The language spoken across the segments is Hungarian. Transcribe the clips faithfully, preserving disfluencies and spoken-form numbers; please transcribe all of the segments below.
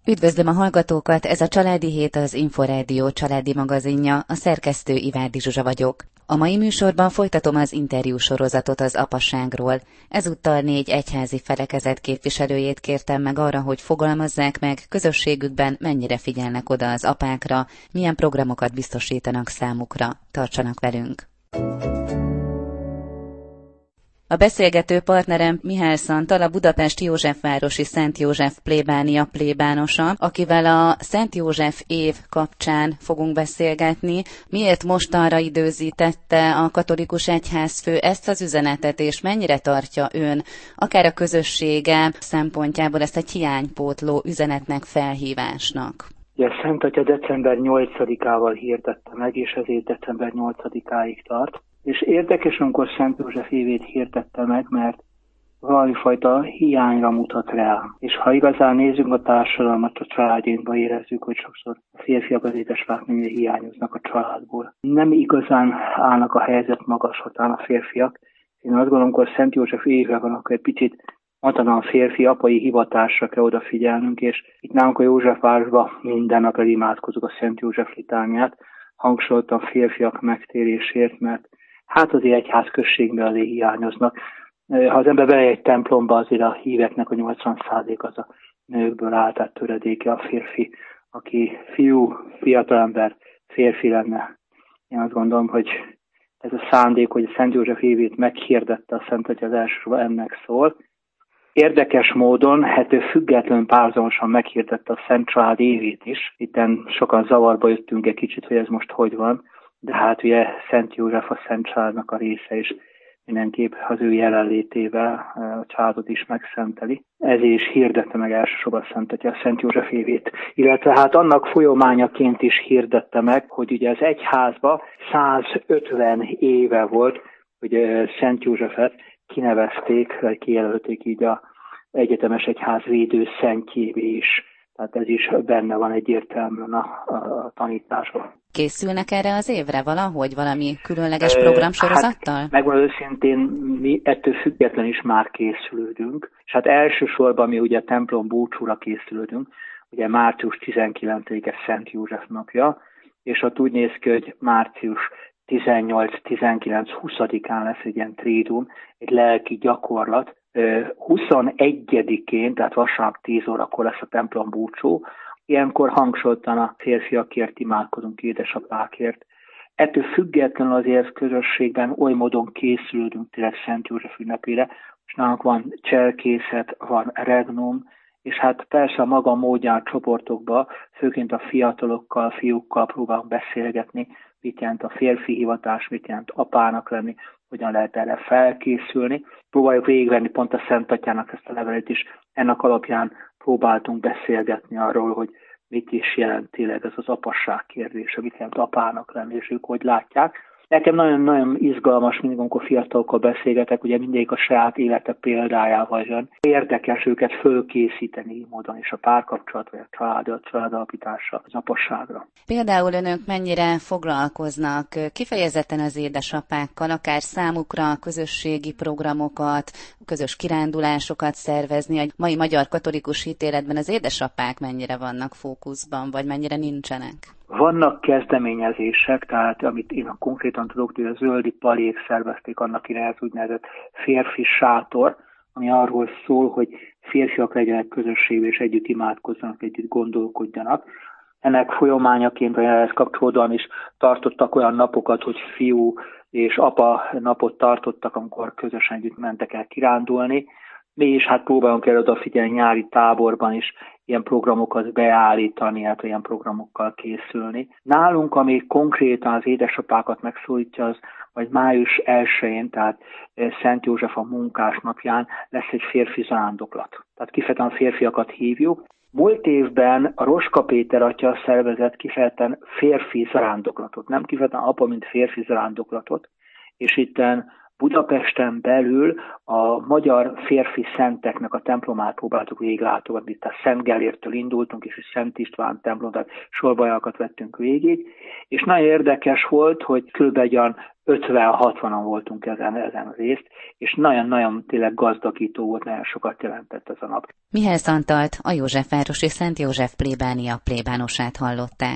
Üdvözlöm a hallgatókat, ez a Családi Hét, az Inforádió családi magazinja, a szerkesztő Ivárdi Zsuzsa vagyok. A mai műsorban folytatom az interjú sorozatot az apasságról. Ezúttal négy egyházi felekezet képviselőjét kértem meg arra, hogy fogalmazzák meg, közösségükben mennyire figyelnek oda az apákra, milyen programokat biztosítanak számukra. Tartsanak velünk! A beszélgető partnerem Mihály Szantal, a budapesti Józsefvárosi Szent József plébánia plébánosa, akivel a Szent József év kapcsán fogunk beszélgetni. Miért mostanra időzítette a katolikus egyházfő ezt az üzenetet, és mennyire tartja ön, akár a közössége szempontjából ezt egy hiánypótló üzenetnek, felhívásnak? Ja, Szent Atya december nyolcadikával hirdette meg, és ezért december nyolcadikáig tart. És érdekes, amikor Szent József évét hirdette meg, mert valamifajta hiányra mutat rá. És ha igazán nézzük a társadalmat, a családjainkba érezzük, hogy sokszor a férfiak, az édesapák mennyire hiányoznak a családból. Nem igazán állnak a helyzet magaslatán a férfiak. Én azt gondolom, amikor Szent József éve van, akkor egy picit matalan férfi, apai hivatásra kell odafigyelnünk, és itt nálunk a Józsefvárosban minden nap imádkozunk a Szent József litániát, hangsúlyoztam a férfiak megtérésért, mert hát azért egyház községben azért hiányoznak. Ha az ember beleje egy templomba, azért a híveknek a nyolcvan százalék az a nőkből áll, tehát töredéke a férfi, aki fiú, fiatalember, férfi lenne. Én azt gondolom, hogy ez a szándék, hogy a Szent József évét meghirdette a Szent Atya, az elsősorban ennek szól. Érdekes módon, hát ő függetlenül párhuzamosan meghirdette a Szent Család évét is. Itten sokan zavarba jöttünk egy kicsit, hogy ez most hogy van. De hát ugye Szent József a Szent Családnak a része, és mindenképp az ő jelenlétével a családot is megszenteli. Ezért is hirdette meg elsősorban Szent Atya a Szent József évét. Illetve hát annak folyamányaként is hirdette meg, hogy ugye az egyházban százötven éve volt, hogy Szent Józsefet kinevezték, vagy kijelölték így a egyetemes egyház védő szentjévé is. Tehát ez is benne van egyértelműen a, a, a tanításban. Készülnek erre az évre valahogy, valami különleges programsorozattal? Hát, megmondom őszintén, mi ettől független is már készülődünk, és hát elsősorban mi ugye a templom búcsúra készülődünk, ugye március tizenkilencedike Szent József napja, és ott úgy néz ki, hogy március tizennyolc, tizenkilenc, huszadikán lesz egy ilyen trídum, egy lelki gyakorlat, huszonegyedikén, tehát vasárnap tíz órakor lesz a templom búcsú. Ilyenkor hangsúlyoztan a férfiakért imádkozunk, édesapákért. Ettől függetlenül azért közösségben oly módon készülődünk tényleg Szent József ünnepére, és nálunk van cselkészet, van regnum, és hát persze a maga módján csoportokban, főként a fiatalokkal, fiúkkal próbálunk beszélgetni, mit jelent a férfi hivatás, mit jelent apának lenni, hogyan lehet erre felkészülni. Próbáljuk végigvenni pont a Szent Atyának ezt a levelet is. Ennek alapján próbáltunk beszélgetni arról, hogy mit is jelent tényleg ez az apasság kérdése, mit jelent apának lenni, és ők hogy látják. Nekem nagyon-nagyon izgalmas, mindig, amikor fiatalokkal beszélgetek, ugye mindig a saját élete példájával jön. Érdekes őket fölkészíteni így módon, és a párkapcsolat, vagy a család, a családalapításra, az apasságra. Például önök mennyire foglalkoznak kifejezetten az édesapákkal, akár számukra közösségi programokat, közös kirándulásokat szervezni? A mai magyar katolikus hitéletben az édesapák mennyire vannak fókuszban, vagy mennyire nincsenek? Vannak kezdeményezések, tehát amit én konkrétan tudok, hogy a Zöldi Palék szervezték annak irányát úgynevezett férfi sátor, ami arról szól, hogy férfiak legyenek közösségben és együtt imádkozzanak, együtt gondolkodjanak. Ennek folyamányaként, vagy ehhez kapcsolódóan is tartottak olyan napokat, hogy fiú és apa napot tartottak, amikor közösen együtt mentek el kirándulni. Mi is hát próbálunk el odafigyelni nyári táborban is ilyen programokat beállítani, hát ilyen programokkal készülni. Nálunk, ami konkrétan az édesapákat megszólítja, az majd május elsején, tehát Szent József a munkás napján lesz egy férfi zarándoklat. Tehát kifejezetten a férfiakat hívjuk. Múlt évben a Roska Péter atya szervezett kifejezetten férfi zarándoklatot, nem kifejezetten apa, mint férfi zarándoklatot, és itten Budapesten belül a magyar férfi szenteknek a templomát próbáltuk végiglátogatni, tehát Szent Gellérttől indultunk, és a Szent István templom, tehát sorbajákat vettünk végig, és nagyon érdekes volt, hogy kb. ötven-hatvanan voltunk ezen, ezen az részt, és nagyon-nagyon tényleg gazdagító volt, nagyon sokat jelentett ez a nap. Mihály Antalt, a Józsefvárosi Szent József plébánia plébánosát hallották.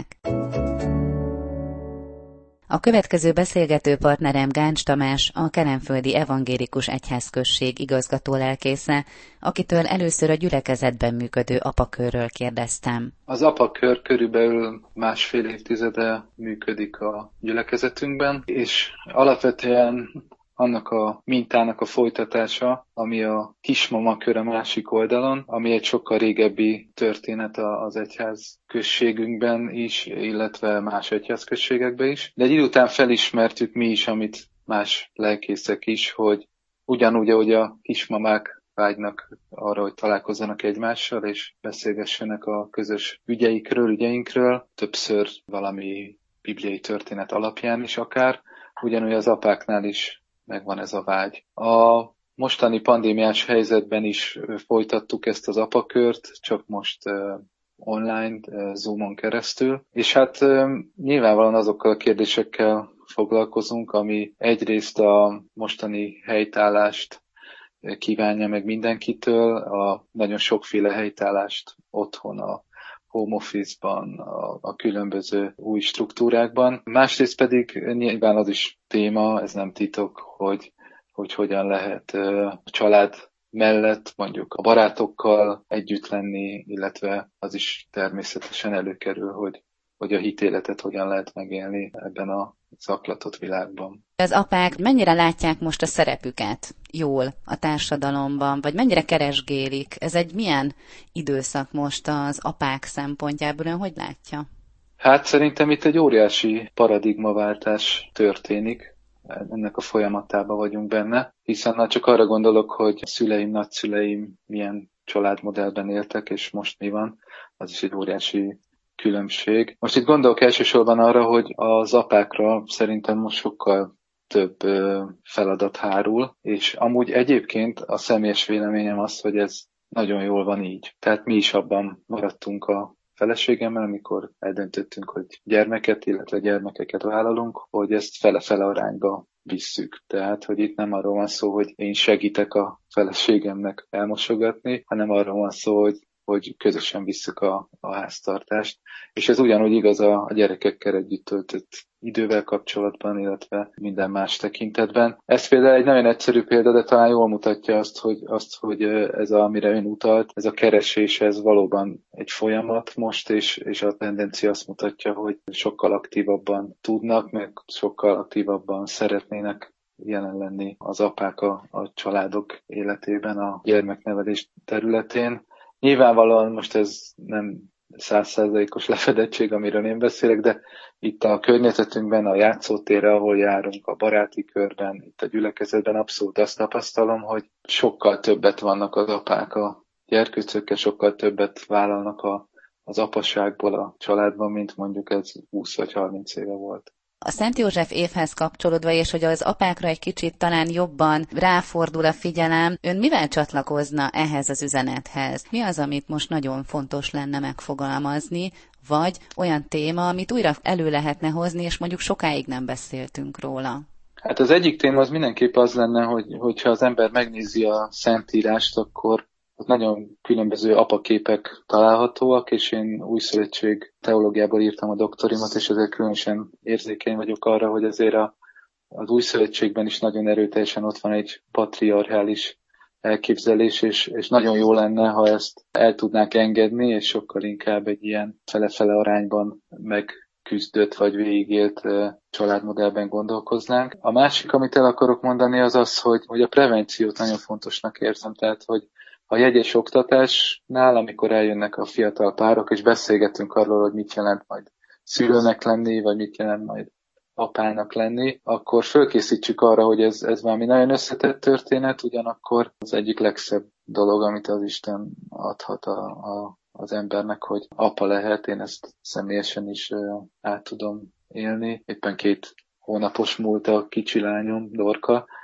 A következő beszélgető partnerem Gáncs Tamás, a Kelenföldi Evangélikus Egyházközség igazgató lelkésze, akitől először a gyülekezetben működő apakörről kérdeztem. Az apakör körülbelül másfél évtizede működik a gyülekezetünkben, és alapvetően annak a mintának a folytatása, ami a kismama kör a másik oldalon, ami egy sokkal régebbi történet az egyház községünkben is, illetve más egyházközségekben is. De egy idő után felismertük mi is, amit más lelkészek is, hogy ugyanúgy, ahogy a kismamák vágynak arra, hogy találkozzanak egymással, és beszélgessenek a közös ügyeikről, ügyeinkről, többször valami bibliai történet alapján is akár, ugyanúgy az apáknál is megvan ez a vágy. A mostani pandémiás helyzetben is folytattuk ezt az apakört, csak most uh, online, uh, Zoomon keresztül, és hát uh, nyilvánvalóan azokkal a kérdésekkel foglalkozunk, ami egyrészt a mostani helytállást kívánja meg mindenkitől, a nagyon sokféle helytállást otthon, a home office-ban, a, a különböző új struktúrákban. Másrészt pedig nyilván az is téma, ez nem titok, hogy, hogy hogyan lehet a család mellett mondjuk a barátokkal együtt lenni, illetve az is természetesen előkerül, hogy, hogy a hitéletet hogyan lehet megélni ebben a zaklatott világban. Az apák mennyire látják most a szerepüket jól a társadalomban, vagy mennyire keresgélik? Ez egy milyen időszak most az apák szempontjából, ön hogy látja? Hát szerintem itt egy óriási paradigmaváltás történik. Ennek a folyamatában vagyunk benne, hiszen már csak arra gondolok, hogy a szüleim, nagyszüleim milyen családmodellben éltek, és most mi van, az is egy óriási különbség. Most itt gondolok elsősorban arra, hogy az apákra szerintem most sokkal több feladat hárul, és amúgy egyébként a személyes véleményem az, hogy ez nagyon jól van így. Tehát mi is abban maradtunk a feleségemmel, amikor eldöntöttünk, hogy gyermeket, illetve gyermekeket vállalunk, hogy ezt fele-fele arányba visszük. Tehát, hogy itt nem arról van szó, hogy én segítek a feleségemnek elmosogatni, hanem arról van szó, hogy hogy közösen visszük a, a háztartást. És ez ugyanúgy igaz a, a gyerekekkel együtt töltött idővel kapcsolatban, illetve minden más tekintetben. Ez például egy nagyon egyszerű példa, de talán jól mutatja azt, hogy, azt, hogy ez, a, amire ön utalt, ez a keresés, ez valóban egy folyamat most, és, és a tendencia azt mutatja, hogy sokkal aktívabban tudnak, meg sokkal aktívabban szeretnének jelen lenni az apák a, a családok életében, a gyermeknevelés területén. Nyilvánvalóan most ez nem száz százalékos lefedettség, amiről én beszélek, de itt a környezetünkben, a játszótérre, ahol járunk, a baráti körben, itt a gyülekezetben abszolút azt tapasztalom, hogy sokkal többet vannak az apák a gyerkőcökkel, sokkal többet vállalnak a, az apaságból a családban, mint mondjuk ez húsz vagy harminc éve volt. A Szent József évhez kapcsolódva, és hogy az apákra egy kicsit talán jobban ráfordul a figyelem, ön mivel csatlakozna ehhez az üzenethez? Mi az, amit most nagyon fontos lenne megfogalmazni, vagy olyan téma, amit újra elő lehetne hozni, és mondjuk sokáig nem beszéltünk róla? Hát az egyik téma az mindenképp az lenne, hogy hogyha az ember megnézi a Szentírást, akkor ott nagyon különböző apaképek találhatóak, és én újszövetség teológiából írtam a doktorimat, és ezért különösen érzékeny vagyok arra, hogy azért a, az újszövetségben is nagyon erőteljesen ott van egy patriarchális elképzelés, és, és nagyon jó lenne, ha ezt el tudnánk engedni, és sokkal inkább egy ilyen fele-fele arányban megküzdött vagy végigélt családmodellben gondolkoznánk. A másik, amit el akarok mondani, az az, hogy, hogy a prevenciót nagyon fontosnak érzem, tehát, hogy a jegyes oktatásnál, amikor eljönnek a fiatal párok, és beszélgetünk arról, hogy mit jelent majd szülőnek lenni, vagy mit jelent majd apának lenni, akkor fölkészítsük arra, hogy ez, ez valami nagyon összetett történet, ugyanakkor az egyik legszebb dolog, amit az Isten adhat a, a, az embernek, hogy apa lehet, én ezt személyesen is uh, át tudom élni. Éppen két hónapos múlt a kicsi lányom, Dorka,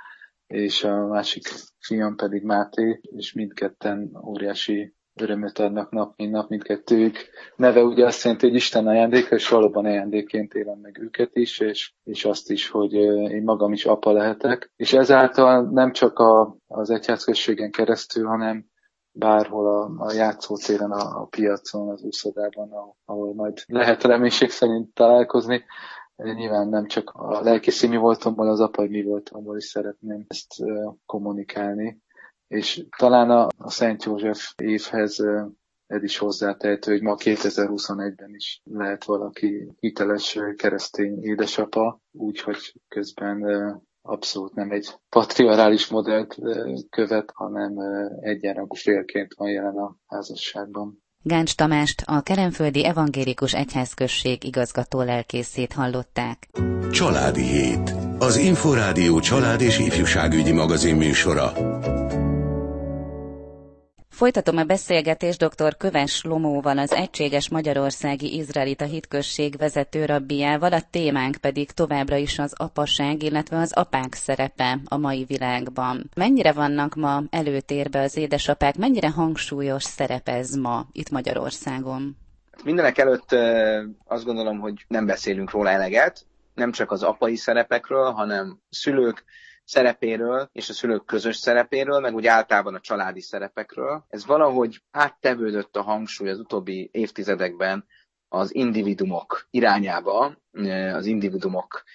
és a másik fiam pedig Máté, és mindketten óriási örömöt adnak nap, mint nap, mindkettőjük neve ugye azt jelenti, hogy Isten ajándéka, és valóban ajándékként élem meg őket is, és, és azt is, hogy én magam is apa lehetek. És ezáltal nem csak a, az egyházközségen keresztül, hanem bárhol a, a játszótéren, a, a piacon, az úszodában, ahol, ahol majd lehet reménység szerint találkozni. Nyilván nem csak a lelkészi mi voltomból, az apai mi voltomból is szeretném ezt uh, kommunikálni. És talán a, a Szent József évhez uh, ez is hozzátehető, hogy ma kétezer-huszonegyben is lehet valaki hiteles keresztény édesapa, úgyhogy közben uh, abszolút nem egy patriarális modellt uh, követ, hanem uh, egyenrangú félként van jelen a házasságban. Gáncs Tamást, a Kelenföldi Evangélikus Egyházközség igazgató lelkészét hallották. Családi Hét. Az Inforádió család és ifjúságügyi magazin műsora. Folytatom a beszélgetést dr. Köves Lomóval, az Egységes Magyarországi Izraelita Hitközség vezető rabbiával, a témánk pedig továbbra is az apaság, illetve az apák szerepe a mai világban. Mennyire vannak ma előtérbe az édesapák, mennyire hangsúlyos szerep ez ma itt Magyarországon? Mindenek előtt azt gondolom, hogy nem beszélünk róla eleget, nem csak az apai szerepekről, hanem szülők szerepéről és a szülők közös szerepéről, meg úgy általában a családi szerepekről. Ez valahogy áttevődött a hangsúly az utóbbi évtizedekben az individumok irányába, az individumok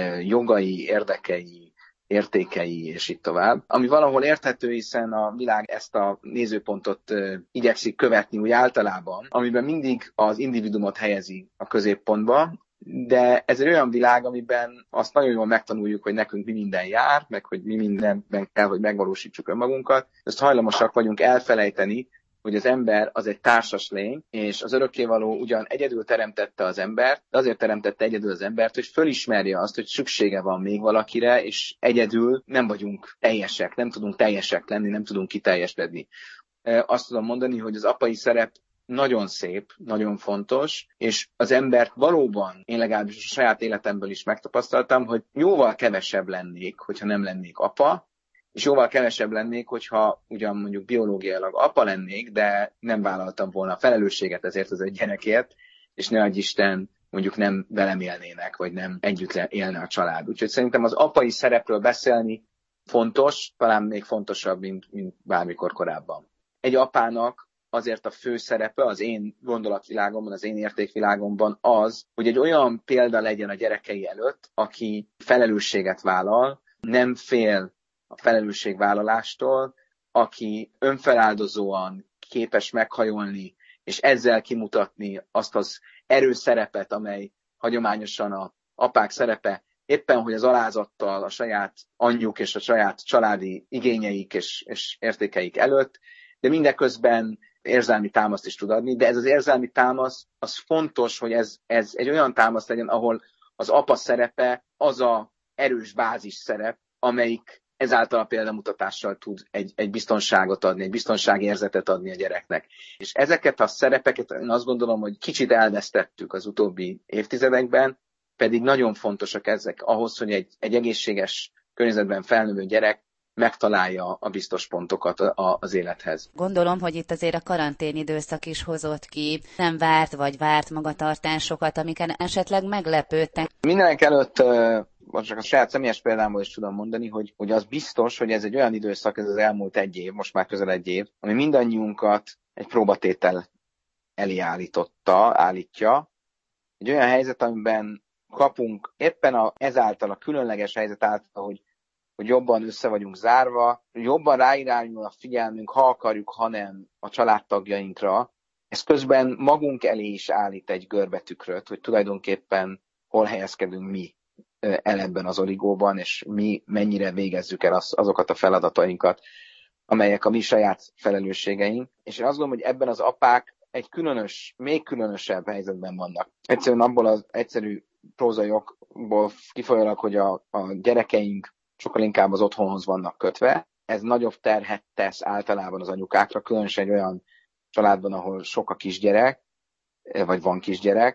jogai, érdekei, értékei, és így tovább. Ami valahol érthető, hiszen a világ ezt a nézőpontot igyekszik követni úgy általában, amiben mindig az individumot helyezi a középpontba, de ez egy olyan világ, amiben azt nagyon jól megtanuljuk, hogy nekünk mi minden jár, meg hogy mi mindenben kell, hogy megvalósítsuk önmagunkat. Ezt hajlamosak vagyunk elfelejteni, hogy az ember az egy társas lény, és az örökkévaló ugyan egyedül teremtette az embert, de azért teremtette egyedül az embert, hogy fölismerje azt, hogy szüksége van még valakire, és egyedül nem vagyunk teljesek, nem tudunk teljesek lenni, nem tudunk kiteljesedni. Azt tudom mondani, hogy az apai szerep nagyon szép, nagyon fontos, és az embert valóban, én legalábbis a saját életemből is megtapasztaltam, hogy jóval kevesebb lennék, hogyha nem lennék apa, és jóval kevesebb lennék, hogyha ugyan mondjuk biológiailag apa lennék, de nem vállaltam volna a felelősséget ezért az egy gyerekért, és ne adj Isten, mondjuk nem velem élnének, vagy nem együtt élne a család. Úgyhogy szerintem az apai szerepről beszélni fontos, talán még fontosabb, mint, mint bármikor korábban. Egy apának azért a fő szerepe az én gondolatvilágomban, az én értékvilágomban az, hogy egy olyan példa legyen a gyerekei előtt, aki felelősséget vállal, nem fél a felelősségvállalástól, aki önfeláldozóan képes meghajolni, és ezzel kimutatni azt az erőszerepet, amely hagyományosan az apák szerepe, éppen, hogy az alázattal a saját anyjuk és a saját családi igényeik és, és értékeik előtt, de mindeközben érzelmi támaszt is tud adni, de ez az érzelmi támasz, az fontos, hogy ez, ez egy olyan támasz legyen, ahol az apa szerepe az a erős bázis szerep, amelyik ezáltal a példamutatással tud egy, egy biztonságot adni, egy biztonságérzetet adni a gyereknek. És ezeket a szerepeket én azt gondolom, hogy kicsit elvesztettük az utóbbi évtizedekben, pedig nagyon fontosak ezek ahhoz, hogy egy, egy egészséges környezetben felnövő gyerek megtalálja a biztos pontokat az élethez. Gondolom, hogy itt azért a karantén időszak is hozott ki nem várt vagy várt magatartásokat, amiken esetleg meglepődtek. Mindenek előtt, most csak a saját személyes példámból is tudom mondani, hogy, hogy az biztos, hogy ez egy olyan időszak, ez az elmúlt egy év, most már közel egy év, ami mindannyiunkat egy próbatétel elé állította, állítja. Egy olyan helyzet, amiben kapunk éppen a, ezáltal a különleges helyzet által, hogy hogy jobban össze vagyunk zárva, jobban ráirányul a figyelmünk, ha akarjuk, ha nem a családtagjainkra. Ez közben magunk elé is állít egy görbetükröt, hogy tulajdonképpen hol helyezkedünk mi el ebben az oligóban, és mi mennyire végezzük el az, azokat a feladatainkat, amelyek a mi saját felelősségeink. És én azt gondolom, hogy ebben az apák egy különös, még különösebb helyzetben vannak. Egyszerűen abból az egyszerű prózai okból kifolyólag, hogy a, a gyerekeink sokkal inkább az otthonhoz vannak kötve. Ez nagyobb terhet tesz általában az anyukákra, különösen egy olyan családban, ahol sok a kisgyerek, vagy van kisgyerek,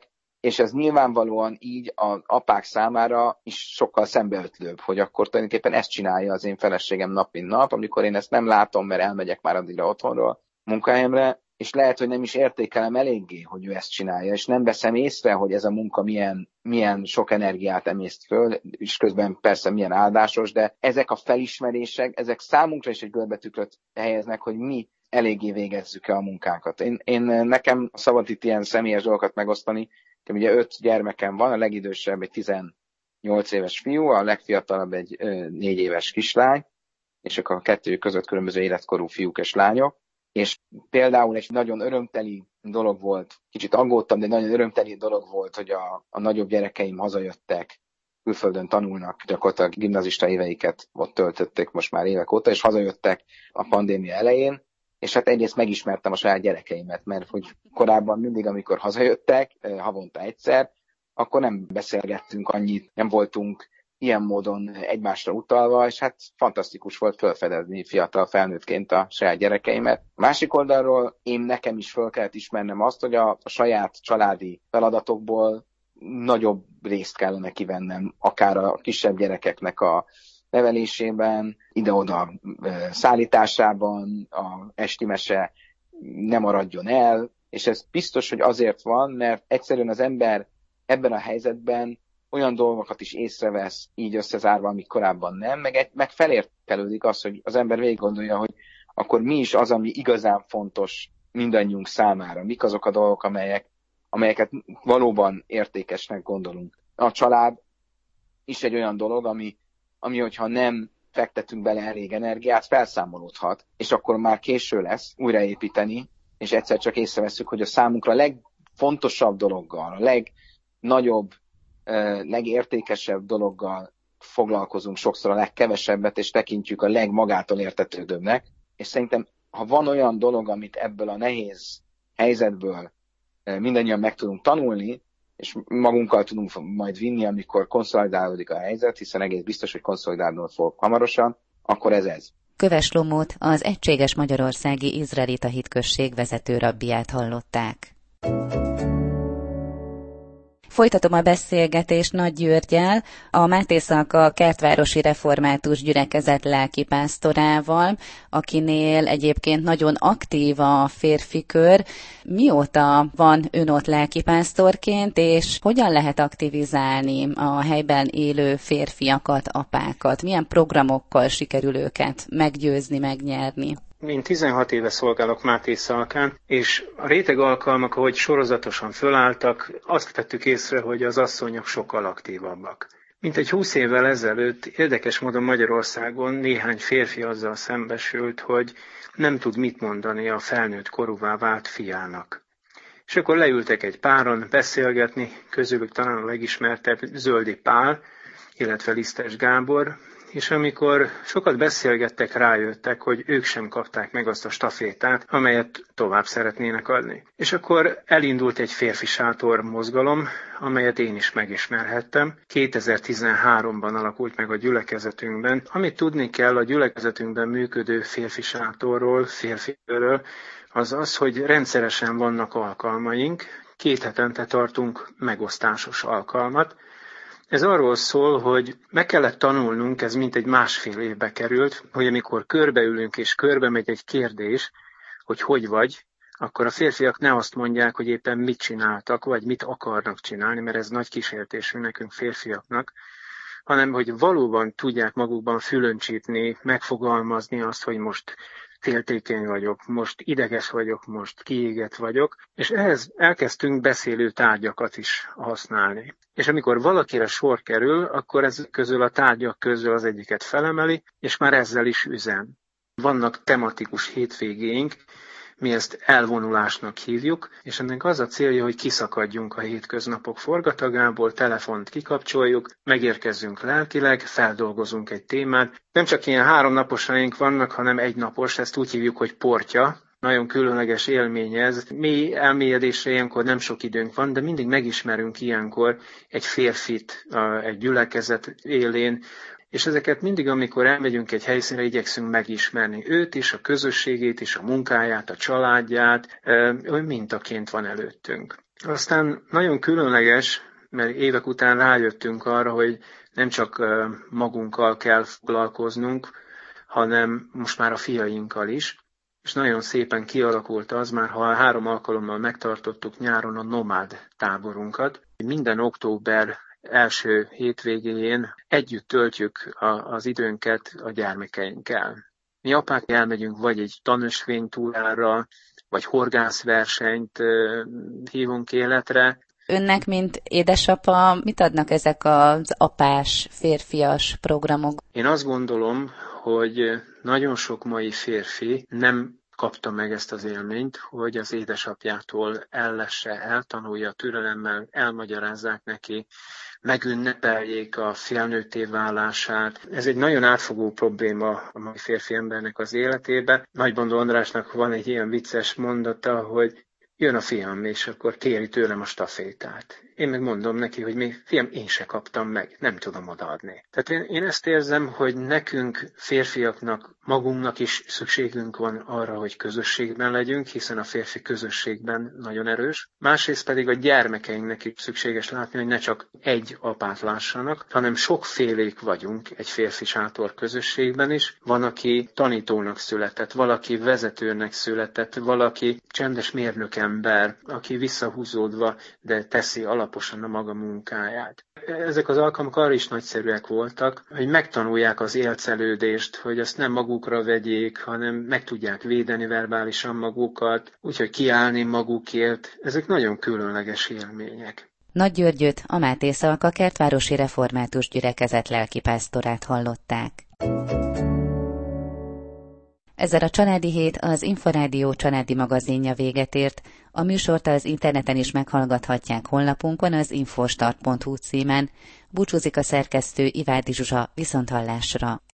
és ez nyilvánvalóan így az apák számára is sokkal szembeötlőbb, hogy akkor tulajdonképpen ezt csinálja az én feleségem nap mint nap, amikor én ezt nem látom, mert elmegyek már addigra otthonról munkahelyemre, és lehet, hogy nem is értékelem eléggé, hogy ő ezt csinálja, és nem veszem észre, hogy ez a munka milyen, milyen sok energiát emészt föl, és közben persze milyen áldásos, de ezek a felismerések, ezek számunkra is egy görbetükröt helyeznek, hogy mi eléggé végezzük-e a munkánkat. Én, én nekem szabad itt ilyen személyes dolgokat megosztani, ugye öt gyermekem van, a legidősebb egy tizennyolc éves fiú, a legfiatalabb egy négy éves kislány, és akkor a kettőjük között különböző életkorú fiúk és lányok. És például egy nagyon örömteli dolog volt, kicsit aggódtam, de nagyon örömteli dolog volt, hogy a, a nagyobb gyerekeim hazajöttek, külföldön tanulnak, gyakorlatilag gimnazista éveiket ott töltötték most már évek óta, és hazajöttek a pandémia elején, és hát egyrészt megismertem a saját gyerekeimet, mert hogy korábban mindig, amikor hazajöttek, havonta egyszer, akkor nem beszélgettünk annyit, nem voltunk ilyen módon egymásra utalva, és hát fantasztikus volt felfedezni fiatal felnőttként a saját gyerekeimet. A másik oldalról én nekem is fel kellett ismernem azt, hogy a, a saját családi feladatokból nagyobb részt kellene kivennem, akár a kisebb gyerekeknek a nevelésében, ide-oda szállításában, a esti mese ne maradjon el, és ez biztos, hogy azért van, mert egyszerűen az ember ebben a helyzetben olyan dolgokat is észrevesz, így összezárva, amik korábban nem, meg, egy, meg felértelődik az, hogy az ember végig gondolja, hogy akkor mi is az, ami igazán fontos mindannyiunk számára, mik azok a dolgok, amelyek, amelyeket valóban értékesnek gondolunk. A család is egy olyan dolog, ami, ami hogyha nem fektetünk bele elég energiát, felszámolódhat, és akkor már késő lesz újraépíteni, és egyszer csak észreveszünk, hogy a számunkra a legfontosabb dologgal, a legnagyobb, legértékesebb dologgal foglalkozunk sokszor a legkevesebbet, és tekintjük a legmagától értetődőbbnek. És szerintem, ha van olyan dolog, amit ebből a nehéz helyzetből mindannyian meg tudunk tanulni, és magunkkal tudunk majd vinni, amikor konszolidálódik a helyzet, hiszen egész biztos, hogy konszolidálódni fog hamarosan, akkor ez ez. Köves Lomót, az Egységes Magyarországi Izraelita Hitközség vezető rabbiát hallották. Folytatom a beszélgetést Nagy Györggyel, a Máté Szalka Kertvárosi Református Gyülekezet lelkipásztorával, akinél egyébként nagyon aktív a férfi kör. Mióta van ön ott lelkipásztorként, és hogyan lehet aktivizálni a helyben élő férfiakat, apákat? Milyen programokkal sikerül őket meggyőzni, megnyerni? Én tizenhat éve szolgálok Máté Szalkán, és a réteg alkalmak, ahogy sorozatosan fölálltak, azt vettük észre, hogy az asszonyok sokkal aktívabbak. Mint egy húsz évvel ezelőtt érdekes módon Magyarországon néhány férfi azzal szembesült, hogy nem tud mit mondani a felnőtt korúvá vált fiának. És akkor leültek egy páron beszélgetni, közülük talán a legismertebb Zöldi Pál, illetve Lisztes Gábor, és amikor sokat beszélgettek, rájöttek, hogy ők sem kapták meg azt a stafétát, amelyet tovább szeretnének adni. És akkor elindult egy férfi sátor mozgalom, amelyet én is megismerhettem. kétezer-tizenháromban alakult meg a gyülekezetünkben. Amit tudni kell a gyülekezetünkben működő férfi sátorról, férfiről, az az, hogy rendszeresen vannak alkalmaink, két hetente tartunk megosztásos alkalmat. Ez arról szól, hogy meg kellett tanulnunk, ez mintegy másfél évbe került, hogy amikor körbeülünk és körbe megy egy kérdés, hogy hogy vagy, akkor a férfiak ne azt mondják, hogy éppen mit csináltak, vagy mit akarnak csinálni, mert ez nagy kísértésű nekünk férfiaknak, hanem hogy valóban tudják magukban fülöncsítni, megfogalmazni azt, hogy most féltékeny vagyok, most ideges vagyok, most kiégett vagyok, és ehhez elkezdtünk beszélő tárgyakat is használni. És amikor valakire sor kerül, akkor ez közül a tárgyak közül az egyiket felemeli, és már ezzel is üzen. Vannak tematikus hétvégéink, mi ezt elvonulásnak hívjuk, és ennek az a célja, hogy kiszakadjunk a hétköznapok forgatagából, telefont kikapcsoljuk, megérkezzünk lelkileg, feldolgozunk egy témát. Nem csak ilyen háromnaposaink vannak, hanem egynapos, ezt úgy hívjuk, hogy portya. Nagyon különleges élmény ez. Mi elmélyedésre ilyenkor nem sok időnk van, de mindig megismerünk ilyenkor egy férfit egy gyülekezet élén, és ezeket mindig, amikor elmegyünk egy helyszínre, igyekszünk megismerni őt is, a közösségét is, a munkáját, a családját, olyan mintaként van előttünk. Aztán nagyon különleges, mert évek után rájöttünk arra, hogy nem csak magunkkal kell foglalkoznunk, hanem most már a fiainkkal is, és nagyon szépen kialakult az, már ha három alkalommal megtartottuk nyáron a nomád táborunkat. Minden október első hétvégéjén együtt töltjük a, az időnket a gyermekeinkkel. Mi apák elmegyünk vagy egy tanösvénytúrára, vagy horgászversenyt hívunk életre. Önnek, mint édesapa, mit adnak ezek az apás, férfias programok? Én azt gondolom, hogy nagyon sok mai férfi nem kapta meg ezt az élményt, hogy az édesapjától ellesse, eltanulja türelemmel, elmagyarázzák neki, megünnepeljék a felnőtté válását. Ez egy nagyon átfogó probléma a mai férfi embernek az életébe. Nagybandó Andrásnak van egy ilyen vicces mondata, hogy jön a fiam, és akkor kéri tőlem a stafétát. Én meg mondom neki, hogy mi, fiam, én se kaptam meg, nem tudom odaadni. Tehát én, én ezt érzem, hogy nekünk, férfiaknak, magunknak is szükségünk van arra, hogy közösségben legyünk, hiszen a férfi közösségben nagyon erős. Másrészt pedig a gyermekeinknek is szükséges látni, hogy ne csak egy apát lássanak, hanem sokfélék vagyunk egy férfi sátor közösségben is. Van, aki tanítónak született, valaki vezetőnek született, valaki csendes mérnökember, aki visszahúzódva, de teszi alaposan a maga munkáját. Ezek az alkalmak arra is nagyszerűek voltak, hogy megtanulják az élcelődést, hogy azt nem magukra vegyék, hanem meg tudják védeni verbálisan magukat, úgyhogy kiállni magukért. Ezek nagyon különleges élmények. Nagy Györgyöt, a Máté Szalka Kertvárosi Református Gyülekezet lelkipásztorát hallották. Ezzel a Családi Hét, az Inforádió családi magazinja véget ért. A műsort az interneten is meghallgathatják honlapunkon, az infostart pont hu címen. Búcsúzik a szerkesztő, Ivádi Zsuzsa, viszonthallásra.